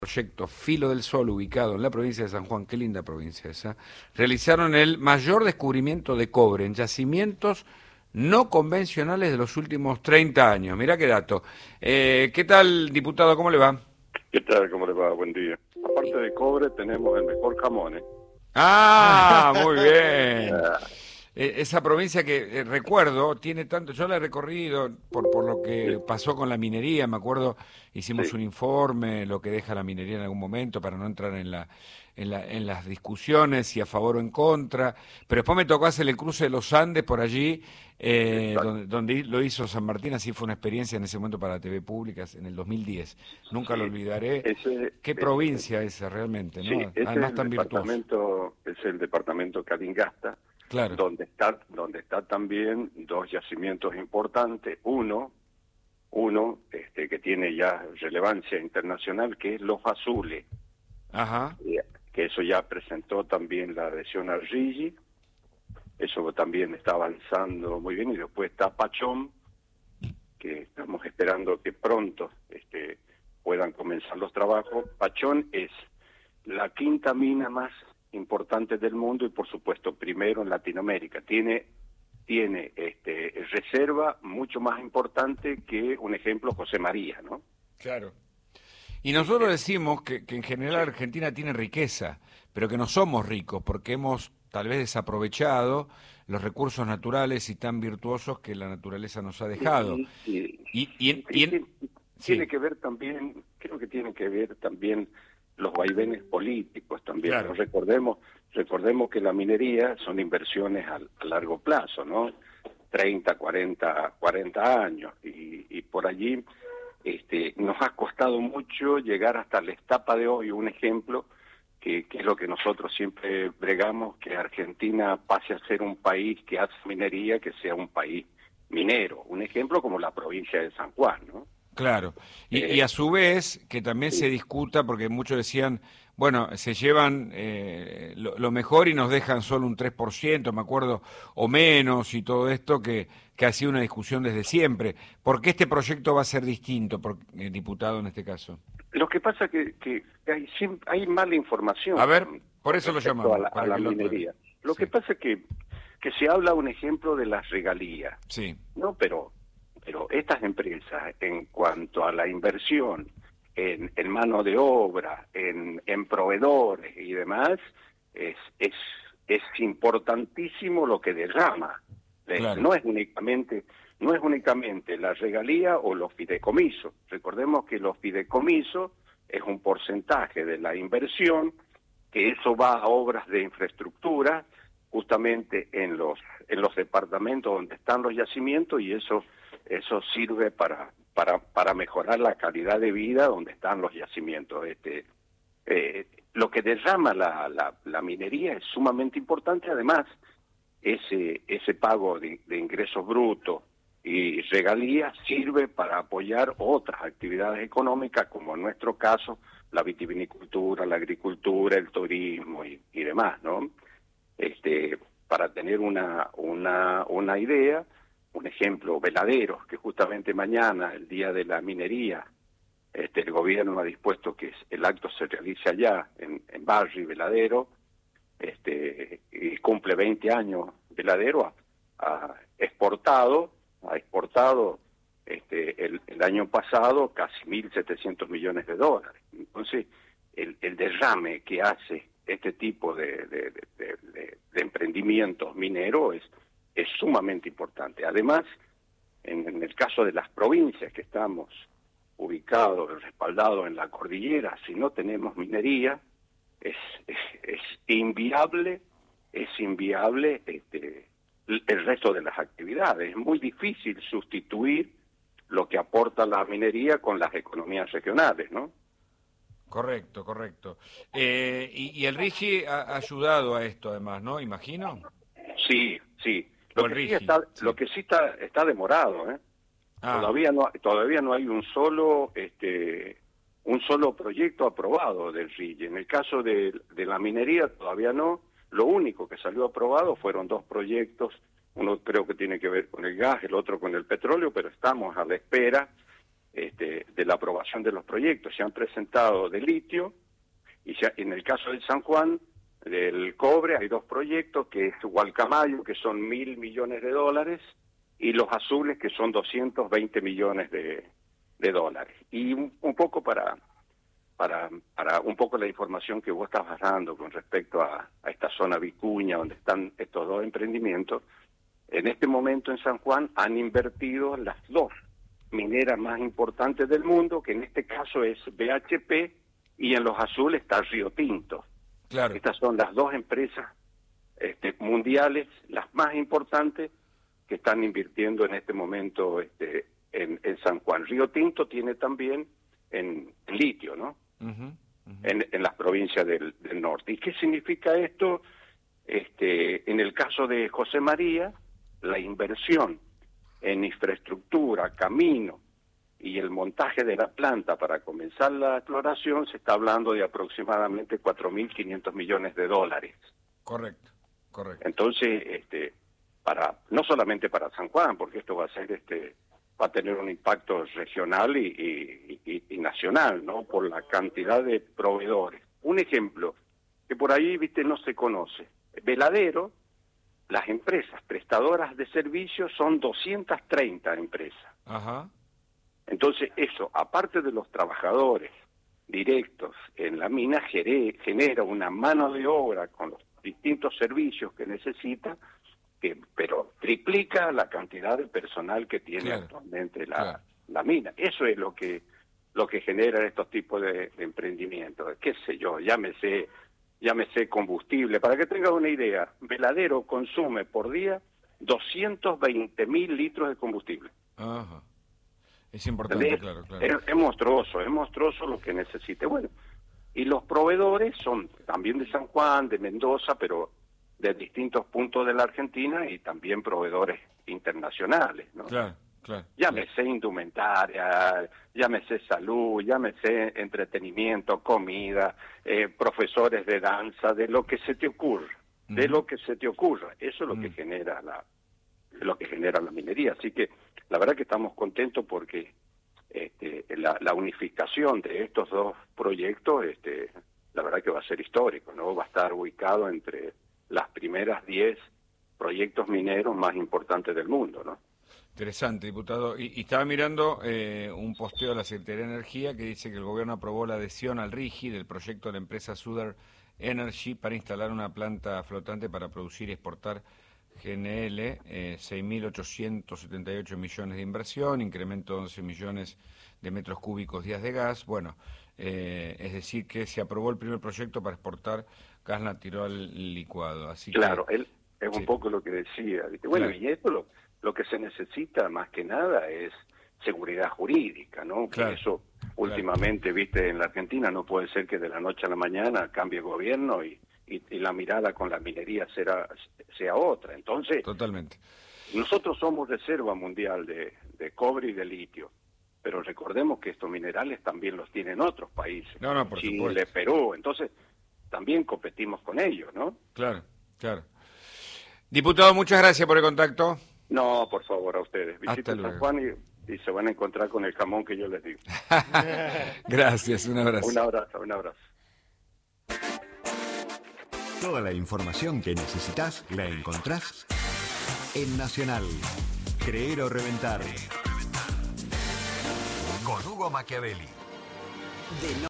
Proyecto Filo del Sol, ubicado en la provincia de San Juan, qué linda provincia esa, realizaron el mayor descubrimiento de cobre en yacimientos no convencionales de los últimos 30 años. Mirá qué dato. ¿Qué tal, diputado? ¿Cómo le va? ¿Qué tal? ¿Cómo le va? Buen día. Aparte de cobre, tenemos el mejor jamón, ¿eh? Ah, muy bien. Ah, Esa provincia que recuerdo tiene tanto, yo la he recorrido por lo sí, que pasó con la minería, me acuerdo, hicimos sí, un informe, lo que deja la minería en algún momento para no entrar en las discusiones si a favor o en contra, pero después me tocó hacer el cruce de los Andes por allí, exacto. donde lo hizo San Martín, así fue una experiencia en ese momento para la TV Pública en el 2010, nunca lo Sí, olvidaré. ese, Qué ese, provincia esa realmente, sí, ¿no? ese Además tan virtuoso. es el departamento Calingasta, Claro. donde está también dos yacimientos importantes. Uno que tiene ya relevancia internacional, que es Los Azules, Ajá. eh, que eso ya presentó también la adhesión al RIGI. Eso también está avanzando muy bien. Y después está Pachón, que estamos esperando que pronto puedan comenzar los trabajos. Pachón es la quinta mina más importante del mundo y por supuesto primero en Latinoamérica. Tiene reserva mucho más importante que un ejemplo José María, ¿no? Claro. Y nosotros Este, decimos que en general sí, Argentina tiene riqueza, pero que no somos ricos porque hemos tal vez desaprovechado los recursos naturales y tan virtuosos que la naturaleza nos ha dejado. sí, sí, Y, y, sí, en- y en- tiene sí, que ver también, creo que tiene que ver también los vaivenes políticos también, ¿no? claro, Recordemos que la minería son inversiones a largo plazo, ¿no? 30, 40 años, y por allí nos ha costado mucho llegar hasta la etapa de hoy. Un ejemplo que es lo que nosotros siempre bregamos, que Argentina pase a ser un país que hace minería, que sea un país minero. Un ejemplo como la provincia de San Juan, ¿no? claro. Y a Eh, su vez que también se sí, discuta, porque muchos decían, bueno, se llevan lo mejor y nos dejan solo un 3%, me acuerdo, o menos, y todo esto que ha sido una discusión desde siempre. ¿Por qué este proyecto va a ser distinto, diputado, en este caso? lo que pasa que hay mala información A ver, por con eso lo respecto a llamamos, la, a para la que lo aclare. minería. Lo que Sí, pasa que se habla, un ejemplo, de las regalías, sí, ¿no? Pero estas empresas, en cuanto a la inversión en mano de obra, en proveedores y demás, es, es, es importantísimo lo que derrama. claro, No es únicamente la regalía o los fideicomisos. Recordemos que los fideicomisos es un porcentaje de la inversión, que eso va a obras de infraestructura, justamente en los departamentos donde están los yacimientos, y eso sirve para mejorar la calidad de vida donde están los yacimientos. Lo que derrama la minería es sumamente importante. Además, ese pago de ingresos brutos y regalías sirve para apoyar otras actividades económicas, como en nuestro caso la vitivinicultura, la agricultura, el turismo y demás, ¿no? Para tener una idea, un ejemplo, Veladeros, que justamente mañana, el día de la minería, el gobierno ha dispuesto que el acto se realice allá, en Barri, Veladero, y cumple 20 años Veladero. Ha exportado el año pasado casi 1.700 millones de dólares. Entonces, el derrame que hace este tipo de emprendimientos mineros es sumamente importante. Además, en el caso de las provincias que estamos ubicados, respaldados en la cordillera, si no tenemos minería, es, es inviable, el resto de las actividades. Es muy difícil sustituir lo que aporta la minería con las economías regionales, ¿no? correcto, correcto. Y el RIGI ha ayudado a esto, además, ¿no? Imagino. Sí, sí. O Lo el que sí RIGI, está, lo sí. que sí está demorado, ¿eh? Ah, Todavía no hay un solo proyecto aprobado del RIGI. En el caso de la minería todavía no. Lo único que salió aprobado fueron dos proyectos. Uno creo que tiene que ver con el gas, el otro con el petróleo, pero estamos a la espera de la aprobación de los proyectos. Se han presentado de litio, y en el caso de San Juan, del cobre, hay 2 proyectos, que es Gualcamayo, que son $1.000 millones, y los azules, que son 220 millones de dólares. Y un poco para un poco la información que vos estabas dando con respecto a esta zona Vicuña, donde están estos 2 emprendimientos, en este momento en San Juan han invertido las 2 mineras más importantes del mundo, que en este caso es BHP, y en los azules está Río Tinto. Claro. Estas son las 2 empresas mundiales, las más importantes, que están invirtiendo en este momento en San Juan. Río Tinto tiene también en litio, ¿no? En las provincias del norte. ¿Y qué significa esto? En el caso de José María, la inversión en infraestructura, camino y el montaje de la planta para comenzar la exploración, se está hablando de aproximadamente $4.500 millones. Correcto. Entonces, no solamente para San Juan, porque esto va a tener un impacto regional y nacional, ¿no? Por la cantidad de proveedores. Un ejemplo que por ahí, no se conoce. Veladero, las empresas prestadoras de servicios son 230 empresas. Ajá. Entonces eso, aparte de los trabajadores directos en la mina, genera una mano de obra con los distintos servicios que necesita, pero triplica la cantidad de personal que tiene actualmente la mina. Eso es lo que genera estos tipos de emprendimientos. Qué sé yo, llámese combustible. Para que tengas una idea, Veladero consume por día 220.000 litros de combustible. Ajá. Es importante, claro. Es monstruoso lo que necesite. Bueno, y los proveedores son también de San Juan, de Mendoza, pero de distintos puntos de la Argentina, y también proveedores internacionales, ¿no? Claro. Llámese indumentaria, llámese salud, llámese entretenimiento, comida, profesores de danza, de lo que se te ocurra, Eso es lo que genera la minería. Así que la verdad que estamos contentos porque la unificación de estos 2 proyectos, la verdad que va a ser histórico, ¿no? Va a estar ubicado entre las primeras 10 proyectos mineros más importantes del mundo, ¿no? Interesante, diputado. Y estaba mirando un posteo de la Secretaría de Energía que dice que el gobierno aprobó la adhesión al RIGI del proyecto de la empresa Southern Energy para instalar una planta flotante para producir y exportar GNL, 6.878 millones de inversión, incremento de 11 millones de metros cúbicos días de gas. Bueno, es decir que se aprobó el primer proyecto para exportar gas natural licuado. Así claro, que, él es un poco lo que decía. Bueno, y esto lo que se necesita más que nada es seguridad jurídica, ¿no? Que eso últimamente, en la Argentina no puede ser que de la noche a la mañana cambie el gobierno y la mirada con la minería sea otra. Entonces, totalmente. Nosotros somos reserva mundial de cobre y de litio, pero recordemos que estos minerales también los tienen otros países, por Chile, supuesto. Perú, entonces también competimos con ellos, ¿no? Claro. Diputado, muchas gracias por el contacto. No, por favor, a ustedes. Visiten San Juan y se van a encontrar con el jamón que yo les digo. Gracias, un abrazo. Un abrazo. Toda la información que necesitas la encontrás en Nacional. Creer o reventar. Con Hugo Machiavelli.